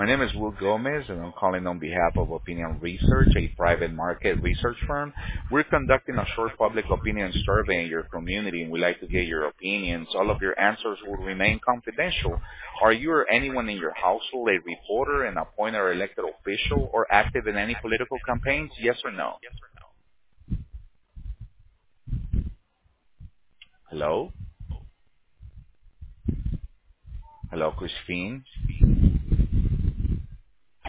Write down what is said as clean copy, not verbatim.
My name is Will Gomez, and I'm calling on behalf of Opinion Research, a private market research firm. We're conducting a short public opinion survey in your community, and we'd like to get your opinions. All of your answers will remain confidential. Are you or anyone in your household a reporter, an appointed or elected official, or active in any political campaigns? Yes or no? Hello? Hello, Christine?